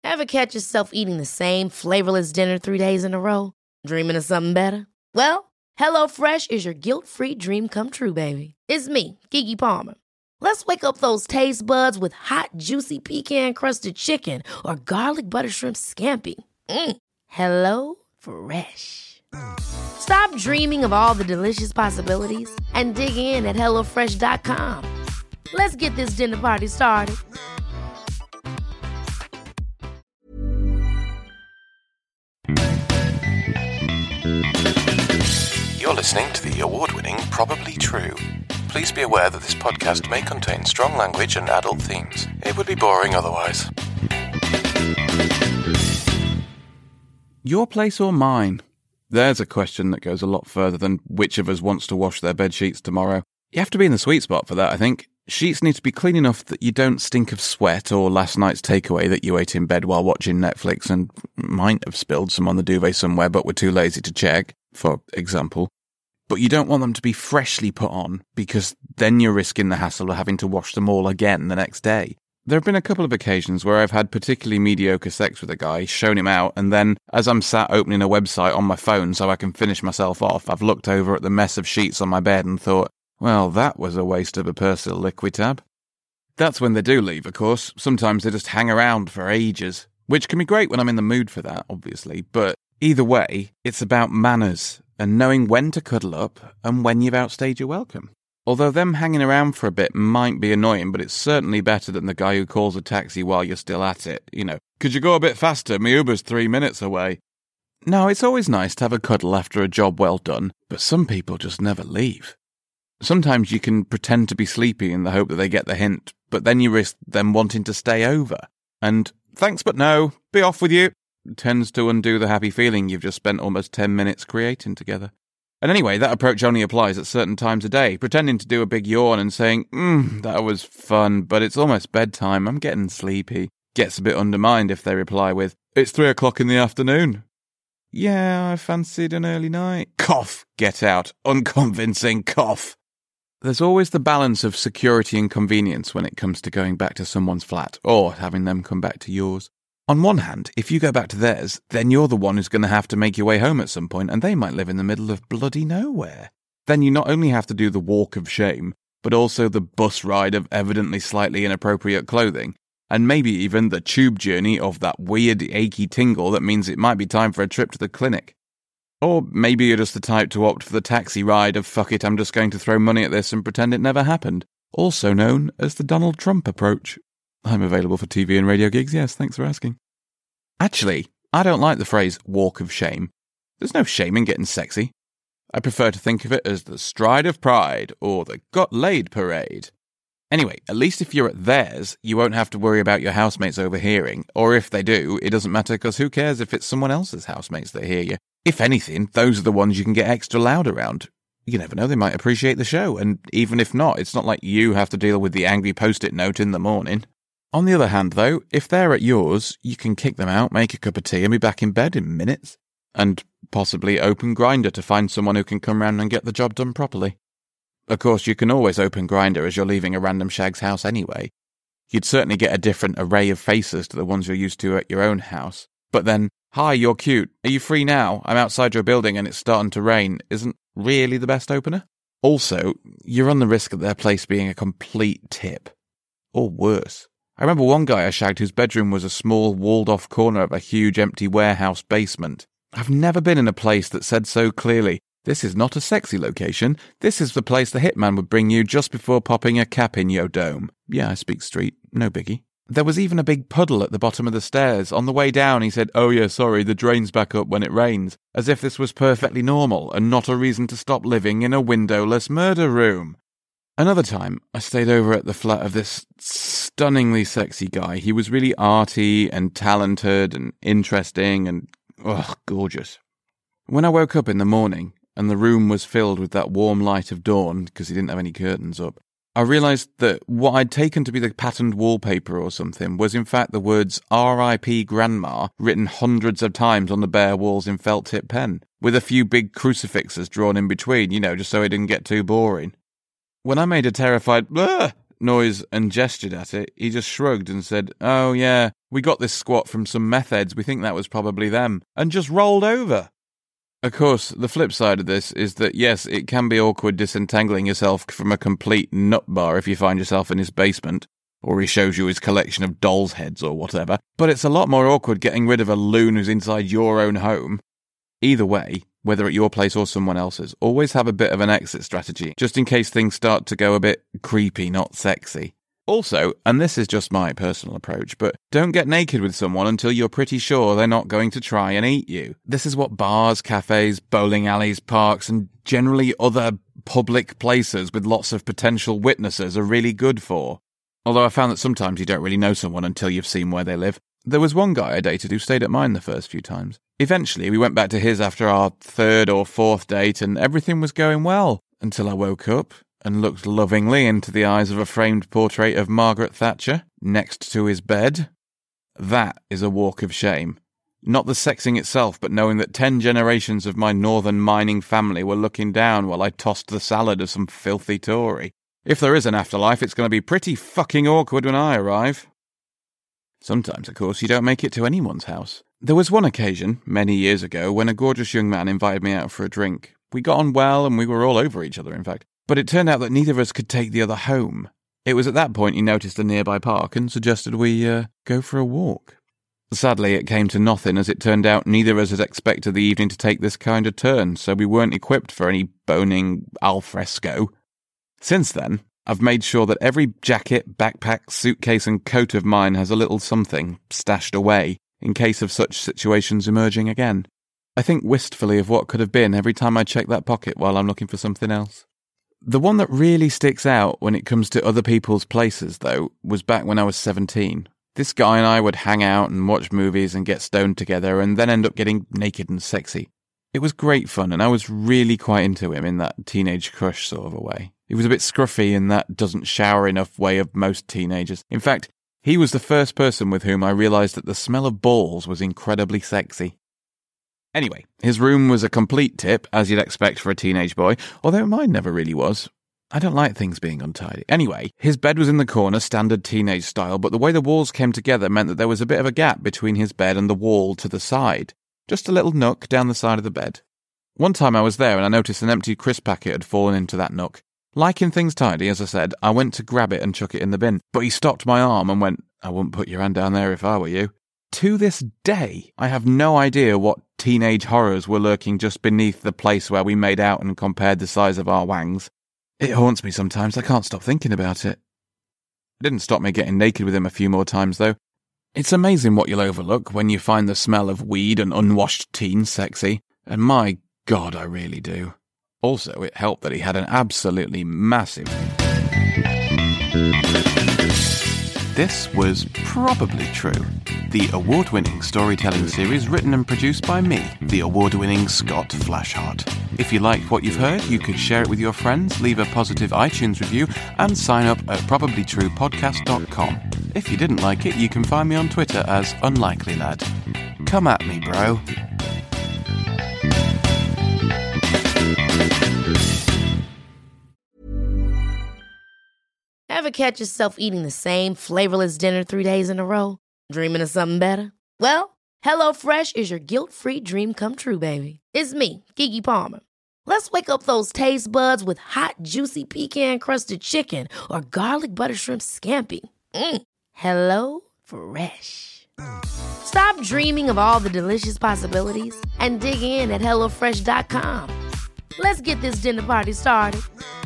Ever catch yourself eating the same flavorless dinner 3 days in a row? Dreaming of something better? Well, HelloFresh is your guilt-free dream come true, baby. It's me, Keke Palmer. Let's wake up those taste buds with hot, juicy pecan-crusted chicken or garlic butter shrimp scampi. Hello Fresh. Stop dreaming of all the delicious possibilities and dig in at HelloFresh.com. Let's get this dinner party started. You're listening to the award-winning Probably True. Please be aware that this podcast may contain strong language and adult themes. It would be boring otherwise. Your place or mine? There's a question that goes a lot further than which of us wants to wash their bed sheets tomorrow. You have to be in the sweet spot for that, I think. Sheets need to be clean enough that you don't stink of sweat or last night's takeaway that you ate in bed while watching Netflix and might have spilled some on the duvet somewhere but were too lazy to check, for example. But you don't want them to be freshly put on, because then you're risking the hassle of having to wash them all again the next day. There have been a couple of occasions where I've had particularly mediocre sex with a guy, shown him out, and then, as I'm sat opening a website on my phone so I can finish myself off, I've looked over at the mess of sheets on my bed and thought, well, that was a waste of a Persil Liquitab. That's when they do leave, of course. Sometimes they just hang around for ages, which can be great when I'm in the mood for that, obviously, but either way, it's about manners and knowing when to cuddle up and when you've outstayed your welcome. Although them hanging around for a bit might be annoying, but it's certainly better than the guy who calls a taxi while you're still at it. You know, could you go a bit faster? My Uber's 3 minutes away. No, it's always nice to have a cuddle after a job well done, but some people just never leave. Sometimes you can pretend to be sleepy in the hope that they get the hint, but then you risk them wanting to stay over. And thanks but no, be off with you, tends to undo the happy feeling you've just spent almost 10 minutes creating together. And anyway, that approach only applies at certain times a day, pretending to do a big yawn and saying, that was fun, but it's almost bedtime, I'm getting sleepy, gets a bit undermined if they reply with, it's 3 o'clock in the afternoon. Yeah, I fancied an early night. Cough, get out, unconvincing cough. There's always the balance of security and convenience when it comes to going back to someone's flat, or having them come back to yours. On one hand, if you go back to theirs, then you're the one who's going to have to make your way home at some point, and they might live in the middle of bloody nowhere. Then you not only have to do the walk of shame, but also the bus ride of evidently slightly inappropriate clothing, and maybe even the tube journey of that weird achy tingle that means it might be time for a trip to the clinic. Or maybe you're just the type to opt for the taxi ride of fuck it, I'm just going to throw money at this and pretend it never happened, also known as the Donald Trump approach. I'm available for TV and radio gigs, yes, thanks for asking. Actually, I don't like the phrase walk of shame. There's no shame in getting sexy. I prefer to think of it as the stride of pride or the got laid parade. Anyway, at least if you're at theirs, you won't have to worry about your housemates overhearing, or if they do, it doesn't matter because who cares if it's someone else's housemates that hear you. If anything, those are the ones you can get extra loud around. You never know, they might appreciate the show, and even if not, it's not like you have to deal with the angry post-it note in the morning. On the other hand, though, if they're at yours, you can kick them out, make a cup of tea, and be back in bed in minutes. And possibly open Grindr to find someone who can come round and get the job done properly. Of course, you can always open Grindr as you're leaving a random shag's house anyway. You'd certainly get a different array of faces to the ones you're used to at your own house. But then, hi, you're cute. Are you free now? I'm outside your building and it's starting to rain. Isn't really the best opener. Also, you run the risk of their place being a complete tip. Or worse. I remember one guy I shagged whose bedroom was a small, walled-off corner of a huge empty warehouse basement. I've never been in a place that said so clearly, this is not a sexy location, this is the place the hitman would bring you just before popping a cap in your dome. Yeah, I speak street, no biggie. There was even a big puddle at the bottom of the stairs. On the way down, he said, oh yeah, sorry, the drain's back up when it rains, as if this was perfectly normal and not a reason to stop living in a windowless murder room. Another time, I stayed over at the flat of this stunningly sexy guy. He was really arty and talented and interesting and, gorgeous. When I woke up in the morning and the room was filled with that warm light of dawn because he didn't have any curtains up, I realised that what I'd taken to be the patterned wallpaper or something was in fact the words R.I.P. Grandma written hundreds of times on the bare walls in felt-tip pen, with a few big crucifixes drawn in between, just so it didn't get too boring. When I made a terrified noise and gestured at it, he just shrugged and said, "Oh yeah, we got this squat from some meth heads, we think that was probably them," and just rolled over. Of course, the flip side of this is that yes, it can be awkward disentangling yourself from a complete nut bar if you find yourself in his basement, or he shows you his collection of dolls' heads or whatever, but it's a lot more awkward getting rid of a loon who's inside your own home. Either way, whether at your place or someone else's, always have a bit of an exit strategy, just in case things start to go a bit creepy, not sexy. Also, and this is just my personal approach, but don't get naked with someone until you're pretty sure they're not going to try and eat you. This is what bars, cafes, bowling alleys, parks, and generally other public places with lots of potential witnesses are really good for. Although I found that sometimes you don't really know someone until you've seen where they live. There was one guy I dated who stayed at mine the first few times. Eventually, we went back to his after our third or fourth date, and everything was going well, until I woke up and looked lovingly into the eyes of a framed portrait of Margaret Thatcher next to his bed. That is a walk of shame. Not the sexing itself, but knowing that 10 generations of my northern mining family were looking down while I tossed the salad of some filthy Tory. If there is an afterlife, it's going to be pretty fucking awkward when I arrive. Sometimes, of course, you don't make it to anyone's house. There was one occasion, many years ago, when a gorgeous young man invited me out for a drink. We got on well, and we were all over each other, in fact. But it turned out that neither of us could take the other home. It was at that point he noticed a nearby park and suggested we go for a walk. Sadly, it came to nothing, as it turned out neither of us had expected the evening to take this kind of turn, so we weren't equipped for any boning al fresco. Since then, I've made sure that every jacket, backpack, suitcase and coat of mine has a little something stashed away, in case of such situations emerging again. I think wistfully of what could have been every time I check that pocket while I'm looking for something else. The one that really sticks out when it comes to other people's places, though, was back when I was 17. This guy and I would hang out and watch movies and get stoned together and then end up getting naked and sexy. It was great fun, and I was really quite into him in that teenage crush sort of a way. He was a bit scruffy in that doesn't shower enough way of most teenagers. In fact, he was the first person with whom I realised that the smell of balls was incredibly sexy. Anyway, his room was a complete tip, as you'd expect for a teenage boy, although mine never really was. I don't like things being untidy. Anyway, his bed was in the corner, standard teenage style, but the way the walls came together meant that there was a bit of a gap between his bed and the wall to the side. Just a little nook down the side of the bed. One time I was there and I noticed an empty crisp packet had fallen into that nook. Liking things tidy, as I said, I went to grab it and chuck it in the bin, but he stopped my arm and went, "I wouldn't put your hand down there if I were you." To this day, I have no idea what teenage horrors were lurking just beneath the place where we made out and compared the size of our wangs. It haunts me sometimes, I can't stop thinking about it. It didn't stop me getting naked with him a few more times, though. It's amazing what you'll overlook when you find the smell of weed and unwashed teens sexy, and my God, I really do. Also, it helped that he had an absolutely massive... This was Probably True, the award-winning storytelling series written and produced by me, the award-winning Scott Flashheart. If you liked what you've heard, you could share it with your friends, leave a positive iTunes review, and sign up at probablytruepodcast.com. If you didn't like it, you can find me on Twitter as UnlikelyLad. Come at me, bro. Ever catch yourself eating the same flavorless dinner 3 days in a row? Dreaming of something better? Well, HelloFresh is your guilt-free dream come true, baby. It's me, Keke Palmer. Let's wake up those taste buds with hot, juicy pecan-crusted chicken or garlic butter shrimp scampi. Hello Fresh. Stop dreaming of all the delicious possibilities and dig in at HelloFresh.com. Let's get this dinner party started.